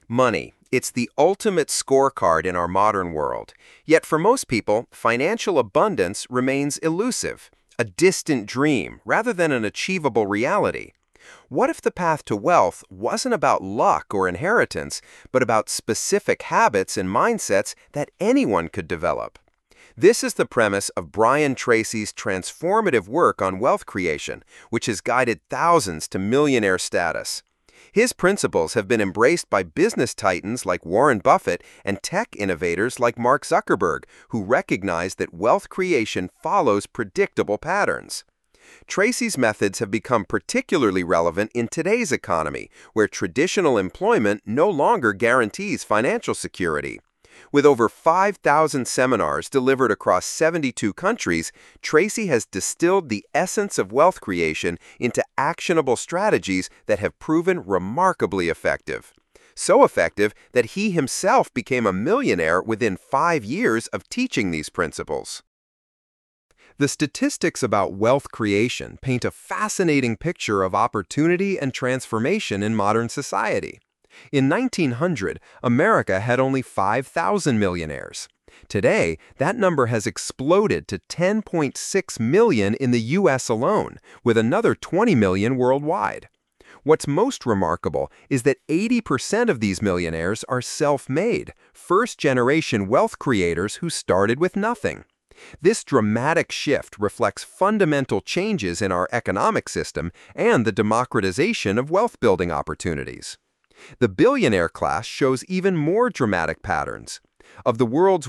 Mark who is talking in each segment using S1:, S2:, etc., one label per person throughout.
S1: Money. It's the ultimate scorecard in our modern world. Yet for most people, financial abundance remains elusive, a distant dream rather than an achievable reality. What if the path to wealth wasn't about luck or inheritance, but about specific habits and mindsets that anyone could develop? This is the premise of Brian Tracy's transformative work on wealth creation, which has guided thousands to millionaire status. His principles have been embraced by business titans like Warren Buffett and tech innovators like Mark Zuckerberg, who recognize that wealth creation follows predictable patterns. Tracy's methods have become particularly relevant in today's economy, where traditional employment no longer guarantees financial security. With over 5,000 seminars delivered across 72 countries, Tracy has distilled the essence of wealth creation into actionable strategies that have proven remarkably effective. So effective that he himself became a millionaire within 5 years of teaching these principles. The statistics about wealth creation paint a fascinating picture of opportunity and transformation in modern society. In 1900, America had only 5,000 millionaires. Today, that number has exploded to 10.6 million in the U.S. alone, with another 20 million worldwide. What's most remarkable is that 80% of these millionaires are self-made, first-generation wealth creators who started with nothing. This dramatic shift reflects fundamental changes in our economic system and the democratization of wealth-building opportunities. The billionaire class shows even more dramatic patterns. Of the world's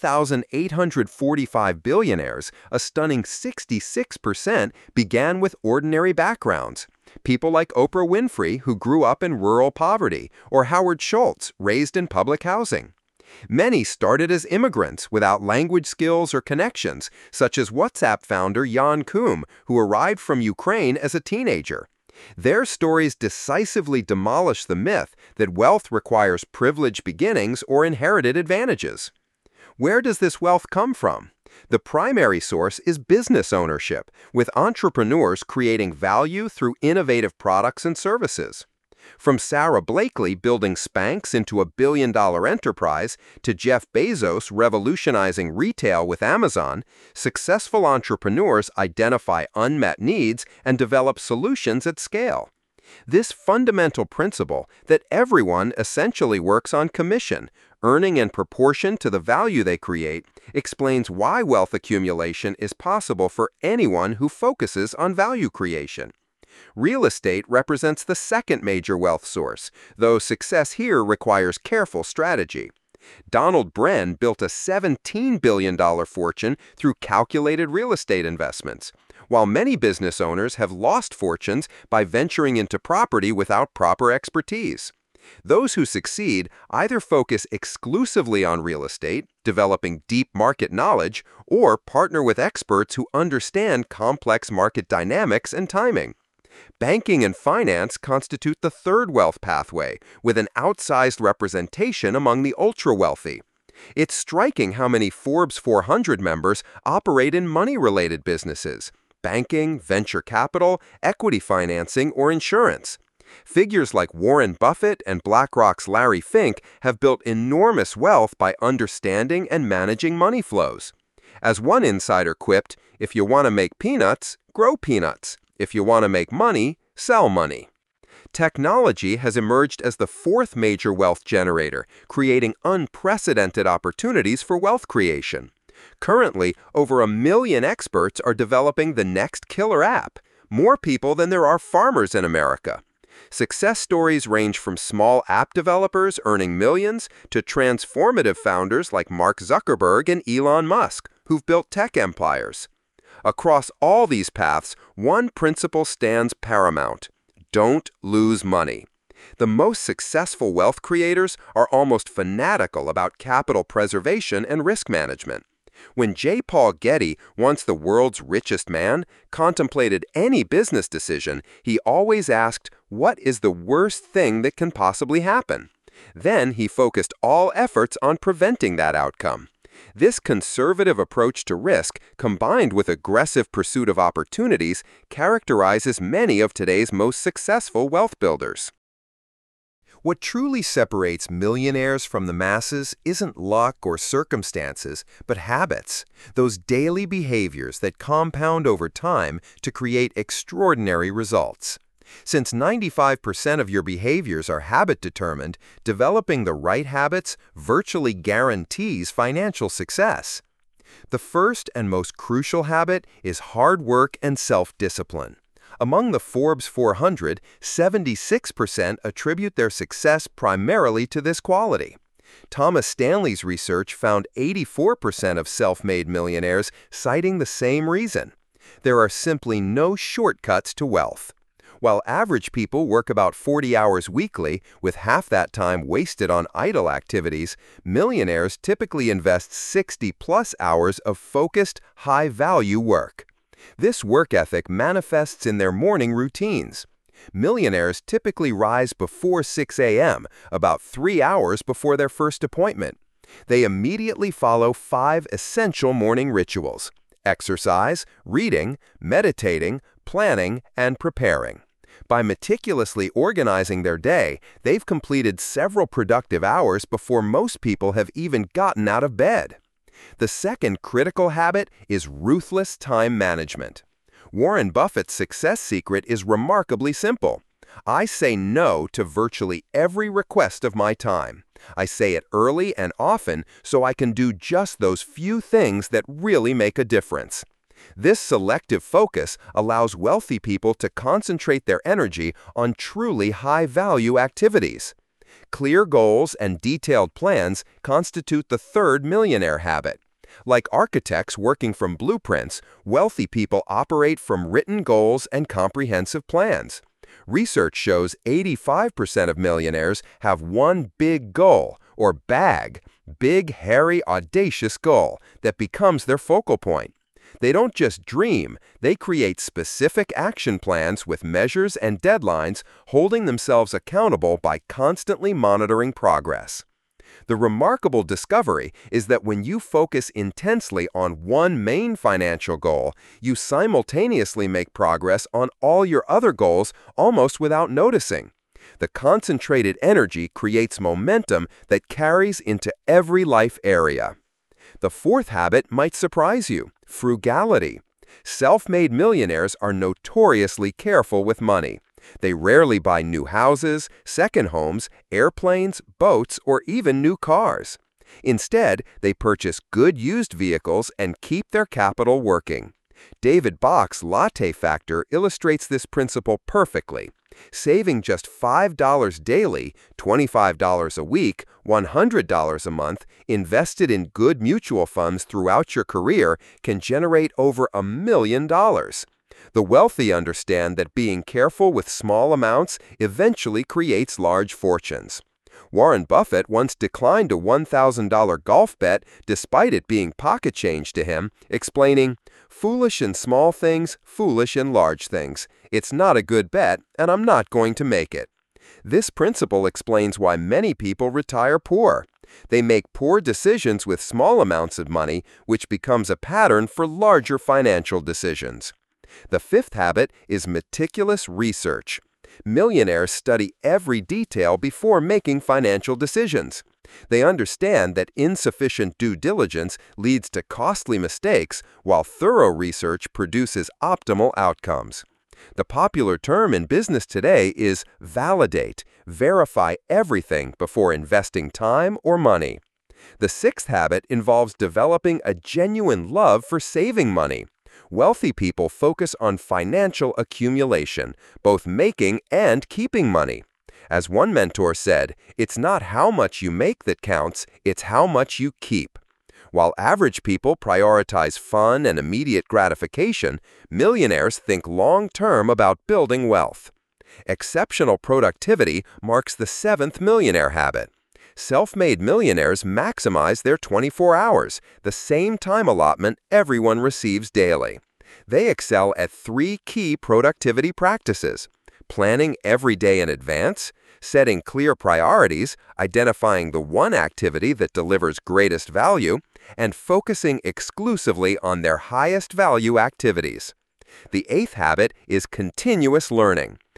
S1: 1,845 billionaires, a stunning 66% began with ordinary backgrounds. People like Oprah Winfrey, who grew up in rural poverty, or Howard Schultz, raised in public housing. Many started as immigrants without language skills or connections, such as WhatsApp founder Jan Koum, who arrived from Ukraine as a teenager. Their stories decisively demolish the myth that wealth requires privileged beginnings or inherited advantages. Where does this wealth come from? The primary source is business ownership, with entrepreneurs creating value through innovative products and services. From Sarah Blakely building Spanx into a billion-dollar enterprise to Jeff Bezos revolutionizing retail with Amazon, successful entrepreneurs identify unmet needs and develop solutions at scale. This fundamental principle that everyone essentially works on commission, earning in proportion to the value they create, explains why wealth accumulation is possible for anyone who focuses on value creation. Real estate represents the second major wealth source, though success here requires careful strategy. Donald Bren built a $17 billion fortune through calculated real estate investments, while many business owners have lost fortunes by venturing into property without proper expertise. Those who succeed either focus exclusively on real estate, developing deep market knowledge, or partner with experts who understand complex market dynamics and timing. Banking and finance constitute the third wealth pathway, with an outsized representation among the ultra-wealthy. It's striking how many Forbes 400 members operate in money-related businesses: banking, venture capital, equity financing, or insurance. Figures like Warren Buffett and BlackRock's Larry Fink have built enormous wealth by understanding and managing money flows. As one insider quipped, "If you want to make peanuts, grow peanuts. If you want to make money, sell money." Technology has emerged as the fourth major wealth generator, creating unprecedented opportunities for wealth creation. Currently, over 1 million experts are developing the next killer app, more people than there are farmers in America. Success stories range from small app developers earning millions to transformative founders like Mark Zuckerberg and Elon Musk, who've built tech empires. Across all these paths, one principle stands paramount: don't lose money. The most successful wealth creators are almost fanatical about capital preservation and risk management. When J. Paul Getty, once the world's richest man, contemplated any business decision, he always asked, "What is the worst thing that can possibly happen?" Then he focused all efforts on preventing that outcome. This conservative approach to risk, combined with aggressive pursuit of opportunities, characterizes many of today's most successful wealth builders. What truly separates millionaires from the masses isn't luck or circumstances, but habits, those daily behaviors that compound over time to create extraordinary results. Since 95% of your behaviors are habit-determined, developing the right habits virtually guarantees financial success. The first and most crucial habit is hard work and self-discipline. Among the Forbes 400, 76% attribute their success primarily to this quality. Thomas Stanley's research found 84% of self-made millionaires citing the same reason. There are simply no shortcuts to wealth. While average people work about 40 hours weekly, with half that time wasted on idle activities, millionaires typically invest 60-plus hours of focused, high-value work. This work ethic manifests in their morning routines. Millionaires typically rise before 6 a.m., about 3 hours before their first appointment. They immediately follow 5 essential morning rituals: exercise, reading, meditating, planning, and preparing. By meticulously organizing their day, they've completed several productive hours before most people have even gotten out of bed. The second critical habit is ruthless time management. Warren Buffett's success secret is remarkably simple. I say no to virtually every request of my time. I say it early and often so I can do just those few things that really make a difference. This selective focus allows wealthy people to concentrate their energy on truly high-value activities. Clear goals and detailed plans constitute the third millionaire habit. Like architects working from blueprints, wealthy people operate from written goals and comprehensive plans. Research shows 85% of millionaires have one big goal, or BAG, big, hairy, audacious goal, that becomes their focal point. They don't just dream, they create specific action plans with measures and deadlines, holding themselves accountable by constantly monitoring progress. The remarkable discovery is that when you focus intensely on one main financial goal, you simultaneously make progress on all your other goals almost without noticing. The concentrated energy creates momentum that carries into every life area. The fourth habit might surprise you: frugality. Self-made millionaires are notoriously careful with money. They rarely buy new houses, second homes, airplanes, boats, or even new cars. Instead, they purchase good used vehicles and keep their capital working. David Bach's latte factor illustrates this principle perfectly. Saving just $5 daily, $25 a week, $100 a month, invested in good mutual funds throughout your career can generate over $1 million. The wealthy understand that being careful with small amounts eventually creates large fortunes. Warren Buffett once declined a $1,000 golf bet despite it being pocket change to him, explaining, "Foolish in small things, foolish in large things. It's not a good bet, and I'm not going to make it." This principle explains why many people retire poor. They make poor decisions with small amounts of money, which becomes a pattern for larger financial decisions. The fifth habit is meticulous research. Millionaires study every detail before making financial decisions. They understand that insufficient due diligence leads to costly mistakes, while thorough research produces optimal outcomes. The popular term in business today is validate, verify everything before investing time or money. The sixth habit involves developing a genuine love for saving money. Wealthy people focus on financial accumulation, both making and keeping money. As one mentor said, "It's not how much you make that counts, it's how much you keep." While average people prioritize fun and immediate gratification, millionaires think long-term about building wealth. Exceptional productivity marks the seventh millionaire habit. Self-made millionaires maximize their 24 hours, the same time allotment everyone receives daily. They excel at 3 key productivity practices: planning every day in advance, setting clear priorities, identifying the one activity that delivers greatest value, and focusing exclusively on their highest value activities. The eighth habit is continuous learning.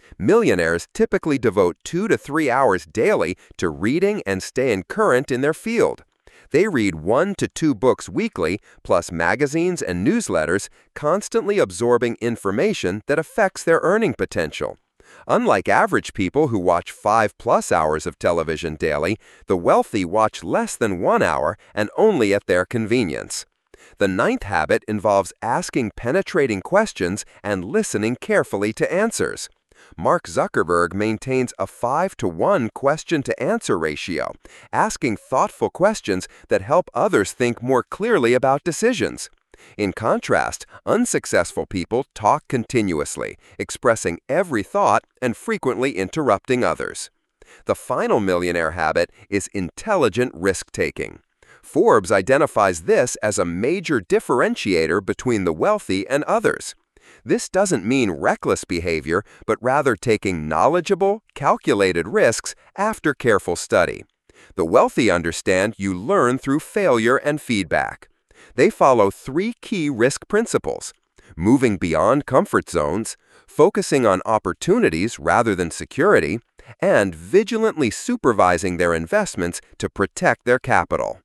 S1: Millionaires typically devote 2 to 3 hours daily to reading and staying current in their field. They read 1 to 2 books weekly, plus magazines and newsletters, constantly absorbing information that affects their earning potential. Unlike average people who watch 5+ hours of television daily, the wealthy watch less than 1 hour and only at their convenience. The ninth habit involves asking penetrating questions and listening carefully to answers. Mark Zuckerberg maintains a 5-to-1 question-to-answer ratio, asking thoughtful questions that help others think more clearly about decisions. In contrast, unsuccessful people talk continuously, expressing every thought and frequently interrupting others. The final millionaire habit is intelligent risk-taking. Forbes identifies this as a major differentiator between the wealthy and others. This doesn't mean reckless behavior, but rather taking knowledgeable, calculated risks after careful study. The wealthy understand you learn through failure and feedback. They follow 3 key risk principles: moving beyond comfort zones, focusing on opportunities rather than security, and vigilantly supervising their investments to protect their capital.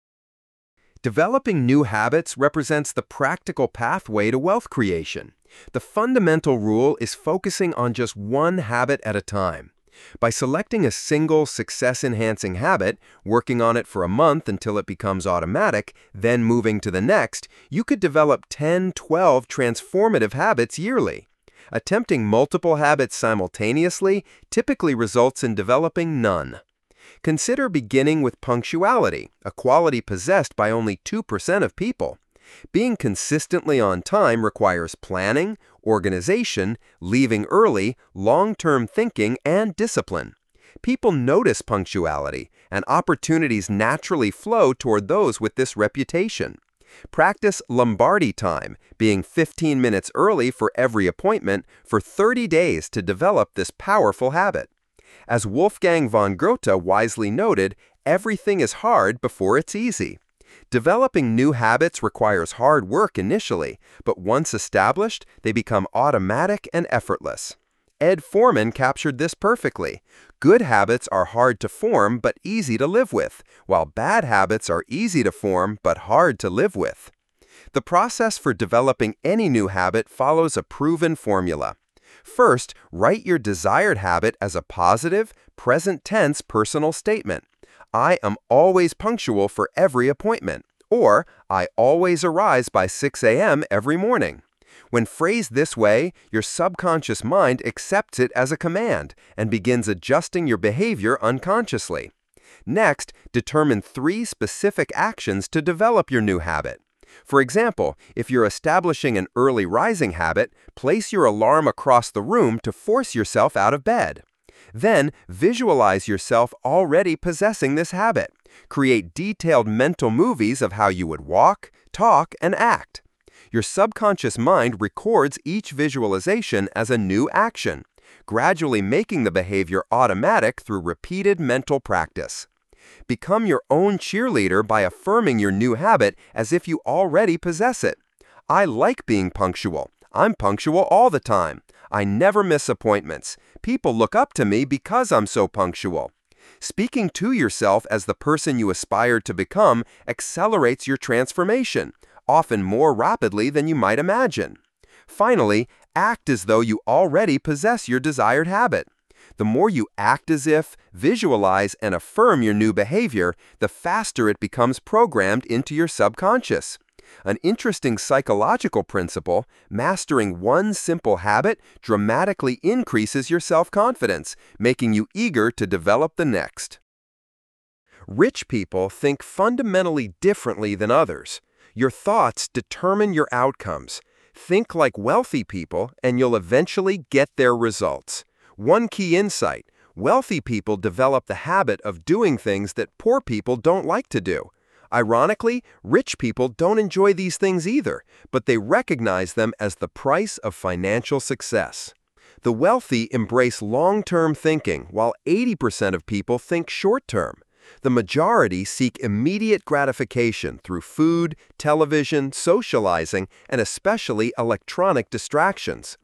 S1: Developing new habits represents the practical pathway to wealth creation. The fundamental rule is focusing on just one habit at a time. By selecting a single success-enhancing habit, working on it for a month until it becomes automatic, then moving to the next, you could develop 10-12 transformative habits yearly. Attempting multiple habits simultaneously typically results in developing none. Consider beginning with punctuality, a quality possessed by only 2% of people. Being consistently on time requires planning, organization, leaving early, long-term thinking, and discipline. People notice punctuality, and opportunities naturally flow toward those with this reputation. Practice Lombardi time, being 15 minutes early for every appointment, for 30 days to develop this powerful habit. As Wolfgang von Goethe wisely noted, everything is hard before it's easy. Developing new habits requires hard work initially, but once established, they become automatic and effortless. Ed Foreman captured this perfectly. Good habits are hard to form but easy to live with, while bad habits are easy to form but hard to live with. The process for developing any new habit follows a proven formula. First, write your desired habit as a positive, present-tense personal statement. I am always punctual for every appointment, or I always arise by 6 a.m. every morning. When phrased this way, your subconscious mind accepts it as a command and begins adjusting your behavior unconsciously. Next, determine 3 specific actions to develop your new habit. For example, if you're establishing an early rising habit, place your alarm across the room to force yourself out of bed. Then, visualize yourself already possessing this habit. Create detailed mental movies of how you would walk, talk, and act. Your subconscious mind records each visualization as a new action, gradually making the behavior automatic through repeated mental practice. Become your own cheerleader by affirming your new habit as if you already possess it. I like being punctual. I'm punctual all the time. I never miss appointments. People look up to me because I'm so punctual. Speaking to yourself as the person you aspire to become accelerates your transformation, often more rapidly than you might imagine. Finally, act as though you already possess your desired habit. The more you act as if, visualize, and affirm your new behavior, the faster it becomes programmed into your subconscious. An interesting psychological principle, mastering one simple habit dramatically increases your self-confidence, making you eager to develop the next. Rich people think fundamentally differently than others. Your thoughts determine your outcomes. Think like wealthy people, and you'll eventually get their results. One key insight: wealthy people develop the habit of doing things that poor people don't like to do. Ironically, rich people don't enjoy these things either, but they recognize them as the price of financial success. The wealthy embrace long-term thinking, while 80% of people think short-term. The majority seek immediate gratification through food, television, socializing, and especially electronic distractions.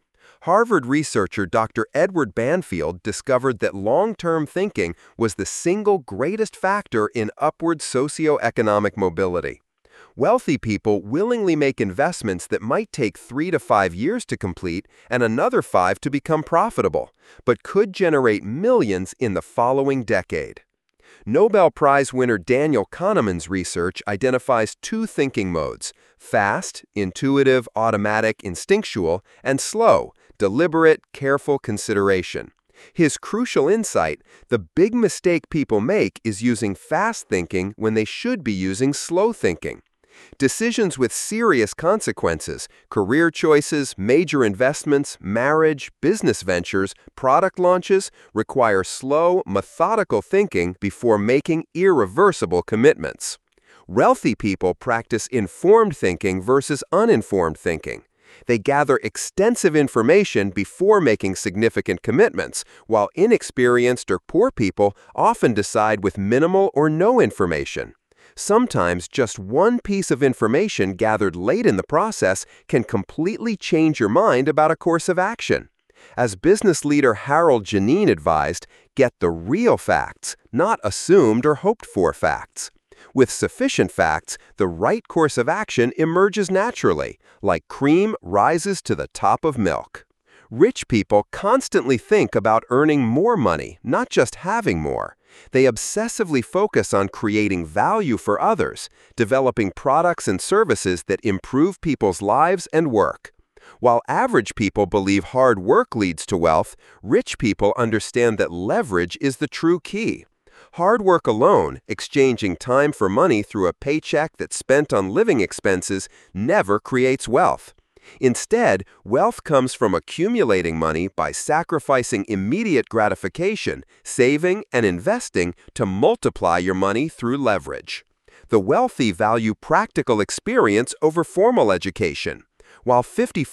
S1: Harvard researcher Dr. Edward Banfield discovered that long-term thinking was the single greatest factor in upward socioeconomic mobility. Wealthy people willingly make investments that might take 3 to 5 years to complete and another 5 to become profitable, but could generate millions in the following decade. Nobel Prize winner Daniel Kahneman's research identifies 2 thinking modes: fast, intuitive, automatic, instinctual, and slow, deliberate, careful consideration. His crucial insight: the big mistake people make is using fast thinking when they should be using slow thinking. Decisions with serious consequences, career choices, major investments, marriage, business ventures, product launches, require slow, methodical thinking before making irreversible commitments. Wealthy people practice informed thinking versus uninformed thinking. They gather extensive information before making significant commitments, while inexperienced or poor people often decide with minimal or no information. Sometimes just one piece of information gathered late in the process can completely change your mind about a course of action. As business leader Harold Janine advised, get the real facts, not assumed or hoped-for facts. With sufficient facts, the right course of action emerges naturally, like cream rises to the top of milk. Rich people constantly think about earning more money, not just having more. They obsessively focus on creating value for others, developing products and services that improve people's lives and work. While average people believe hard work leads to wealth, rich people understand that leverage is the true key. Hard work alone, exchanging time for money through a paycheck that's spent on living expenses, never creates wealth. Instead, wealth comes from accumulating money by sacrificing immediate gratification, saving, and investing to multiply your money through leverage. The wealthy value practical experience over formal education. While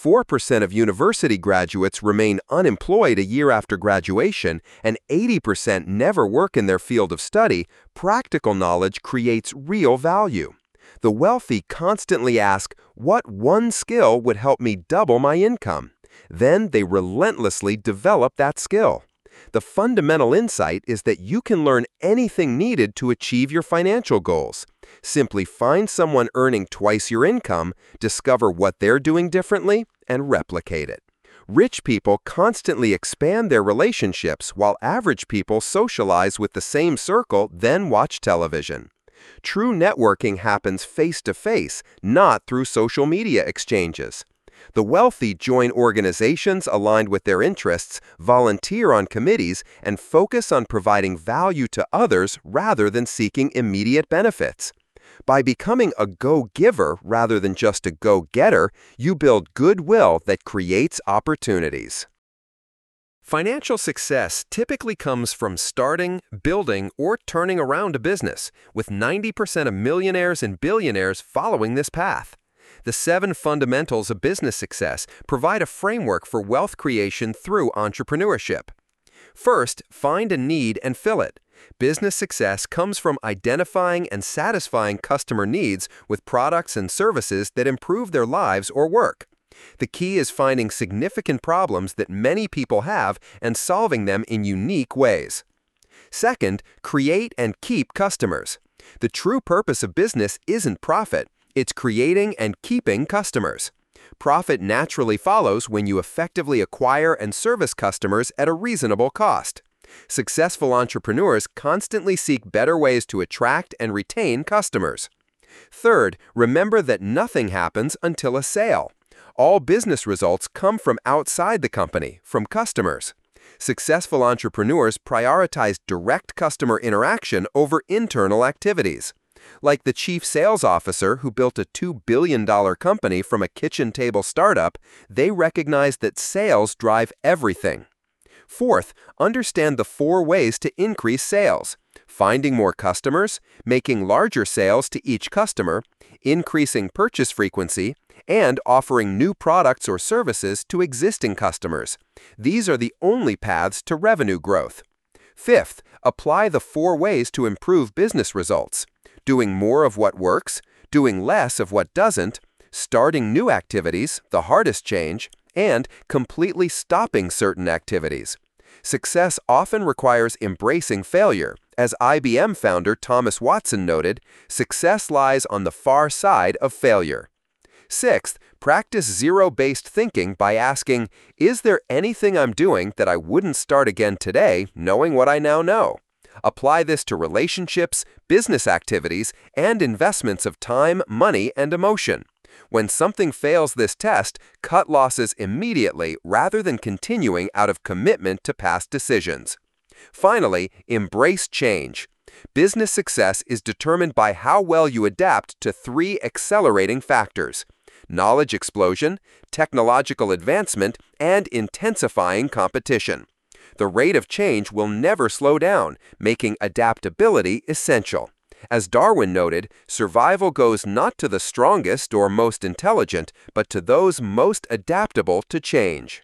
S1: 54% of university graduates remain unemployed a year after graduation and 80% never work in their field of study, practical knowledge creates real value. The wealthy constantly ask, what one skill would help me double my income? Then they relentlessly develop that skill. The fundamental insight is that you can learn anything needed to achieve your financial goals. Simply find someone earning twice your income, discover what they're doing differently, and replicate it. Rich people constantly expand their relationships while average people socialize with the same circle, then watch television. True networking happens face-to-face, not through social media exchanges. The wealthy join organizations aligned with their interests, volunteer on committees, and focus on providing value to others rather than seeking immediate benefits. By becoming a go-giver rather than just a go-getter, you build goodwill that creates opportunities. Financial success typically comes from starting, building, or turning around a business, with 90% of millionaires and billionaires following this path. The 7 fundamentals of business success provide a framework for wealth creation through entrepreneurship. First, find a need and fill it. Business success comes from identifying and satisfying customer needs with products and services that improve their lives or work. The key is finding significant problems that many people have and solving them in unique ways. Second, create and keep customers. The true purpose of business isn't profit, it's creating and keeping customers. Profit naturally follows when you effectively acquire and service customers at a reasonable cost. Successful entrepreneurs constantly seek better ways to attract and retain customers. Third, remember that nothing happens until a sale. All business results come from outside the company, from customers. Successful entrepreneurs prioritize direct customer interaction over internal activities. Like the chief sales officer who built a $2 billion company from a kitchen table startup, they recognize that sales drive everything. Fourth, understand the 4 ways to increase sales: finding more customers, making larger sales to each customer, increasing purchase frequency, and offering new products or services to existing customers. These are the only paths to revenue growth. Fifth, apply the 4 ways to improve business results: doing more of what works, doing less of what doesn't, starting new activities, the hardest change, and completely stopping certain activities. Success often requires embracing failure. As IBM founder Thomas Watson noted, success lies on the far side of failure. Sixth, practice zero-based thinking by asking, is there anything I'm doing that I wouldn't start again today, knowing what I now know? Apply this to relationships, business activities, and investments of time, money, and emotion. When something fails this test, cut losses immediately rather than continuing out of commitment to past decisions. Finally, embrace change. Business success is determined by how well you adapt to three accelerating factors: knowledge explosion, technological advancement, and intensifying competition. The rate of change will never slow down, making adaptability essential. As Darwin noted, survival goes not to the strongest or most intelligent, but to those most adaptable to change.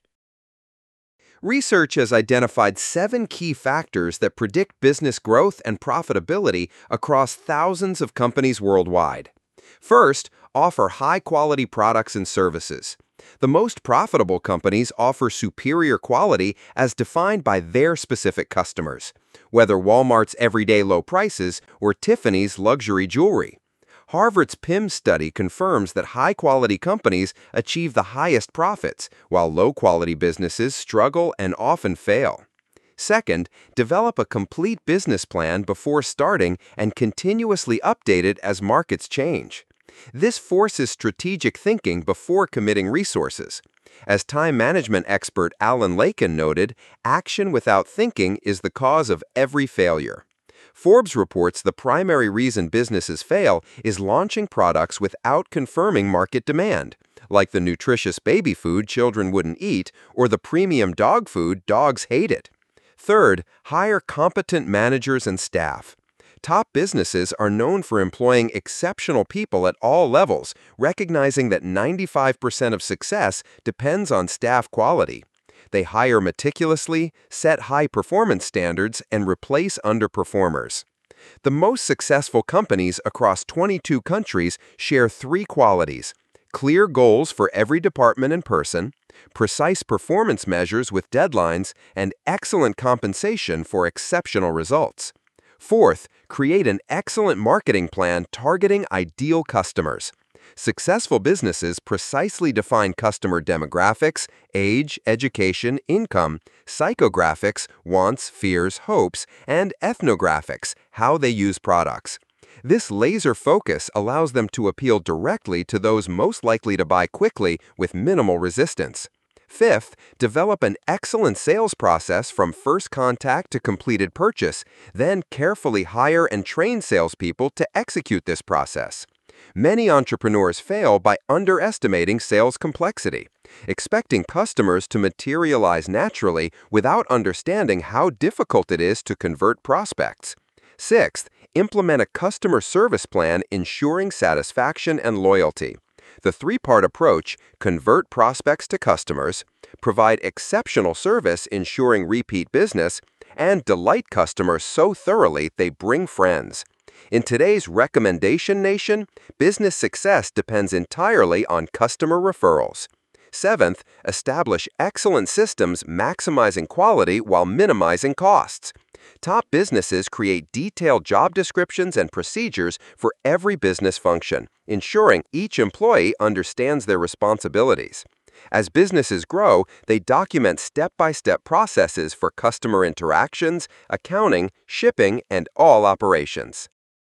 S1: Research has identified 7 key factors that predict business growth and profitability across thousands of companies worldwide. First, offer high-quality products and services. The most profitable companies offer superior quality as defined by their specific customers, whether Walmart's everyday low prices or Tiffany's luxury jewelry. Harvard's PIMS study confirms that high-quality companies achieve the highest profits, while low-quality businesses struggle and often fail. Second, develop a complete business plan before starting and continuously update it as markets change. This forces strategic thinking before committing resources. As time management expert Alan Lakin noted, action without thinking is the cause of every failure. Forbes reports the primary reason businesses fail is launching products without confirming market demand, like the nutritious baby food children wouldn't eat or the premium dog food dogs hated. Third, hire competent managers and staff. Top businesses are known for employing exceptional people at all levels, recognizing that 95% of success depends on staff quality. They hire meticulously, set high performance standards, and replace underperformers. The most successful companies across 22 countries share 3 qualities: clear goals for every department and person, precise performance measures with deadlines, and excellent compensation for exceptional results. Fourth, create an excellent marketing plan targeting ideal customers. Successful businesses precisely define customer demographics, age, education, income, psychographics, wants, fears, hopes, and ethnographics, how they use products. This laser focus allows them to appeal directly to those most likely to buy quickly with minimal resistance. Fifth, develop an excellent sales process from first contact to completed purchase, then carefully hire and train salespeople to execute this process. Many entrepreneurs fail by underestimating sales complexity, expecting customers to materialize naturally without understanding how difficult it is to convert prospects. Sixth, implement a customer service plan ensuring satisfaction and loyalty. The 3-part approach: convert prospects to customers, provide exceptional service ensuring repeat business, and delight customers so thoroughly they bring friends. In today's recommendation nation, business success depends entirely on customer referrals. Seventh, establish excellent systems maximizing quality while minimizing costs. Top businesses create detailed job descriptions and procedures for every business function, ensuring each employee understands their responsibilities. As businesses grow, they document step-by-step processes for customer interactions, accounting, shipping, and all operations.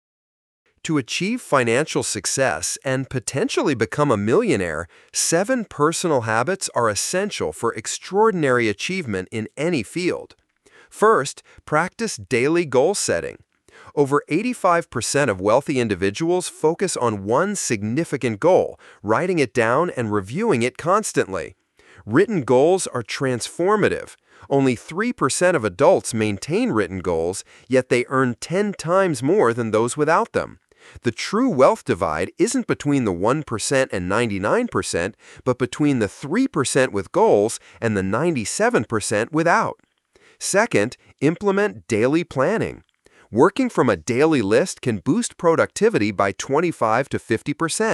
S1: To achieve financial success and potentially become a millionaire, 7 personal habits are essential for extraordinary achievement in any field. First, practice daily goal setting. Over 85% of wealthy individuals focus on one significant goal, writing it down and reviewing it constantly. Written goals are transformative. Only 3% of adults maintain written goals, yet they earn 10 times more than those without them. The true wealth divide isn't between the 1% and 99%, but between the 3% with goals and the 97% without. Second, implement daily planning. Working from a daily list can boost productivity by 25 to 50%.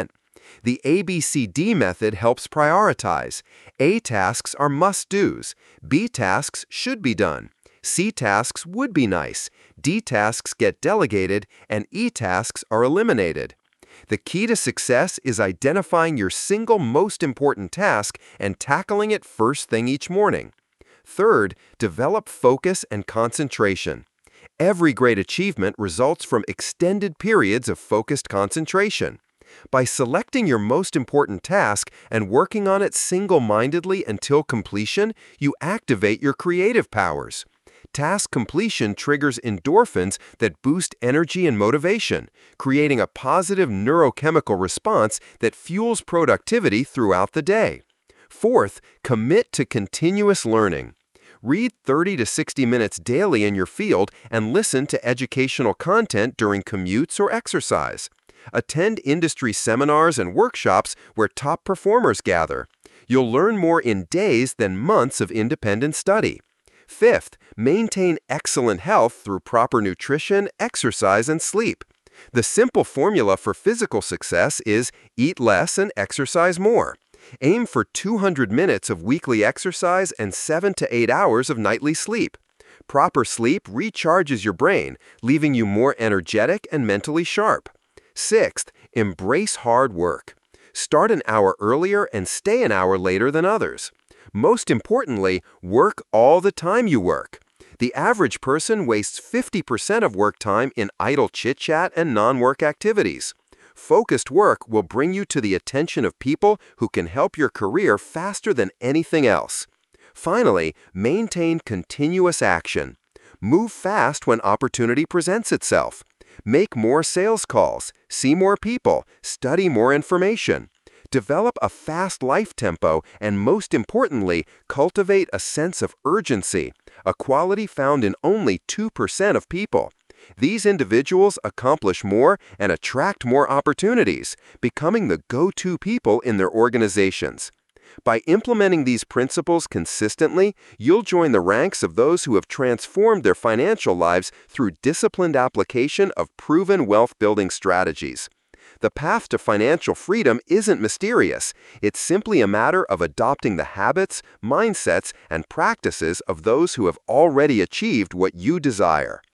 S1: The ABCD method helps prioritize. A tasks are must-dos. B tasks should be done. C tasks would be nice. D tasks get delegated, and E tasks are eliminated. The key to success is identifying your single most important task and tackling it first thing each morning. Third, develop focus and concentration. Every great achievement results from extended periods of focused concentration. By selecting your most important task and working on it single-mindedly until completion, you activate your creative powers. Task completion triggers endorphins that boost energy and motivation, creating a positive neurochemical response that fuels productivity throughout the day. Fourth, commit to continuous learning. Read 30 to 60 minutes daily in your field and listen to educational content during commutes or exercise. Attend industry seminars and workshops where top performers gather. You'll learn more in days than months of independent study. Fifth, maintain excellent health through proper nutrition, exercise, and sleep. The simple formula for physical success is eat less and exercise more. Aim for 200 minutes of weekly exercise and 7 to 8 hours of nightly sleep. Proper sleep recharges your brain, leaving you more energetic and mentally sharp. Sixth, embrace hard work. Start an hour earlier and stay an hour later than others. Most importantly, work all the time you work. The average person wastes 50% of work time in idle chit-chat and non-work activities. Focused work will bring you to the attention of people who can help your career faster than anything else. Finally, maintain continuous action. Move fast when opportunity presents itself. Make more sales calls, see more people, study more information. Develop a fast life tempo and, most importantly, cultivate a sense of urgency, a quality found in only 2% of people. These individuals accomplish more and attract more opportunities, becoming the go-to people in their organizations. By implementing these principles consistently, you'll join the ranks of those who have transformed their financial lives through disciplined application of proven wealth-building strategies. The path to financial freedom isn't mysterious. It's simply a matter of adopting the habits, mindsets, and practices of those who have already achieved what you desire.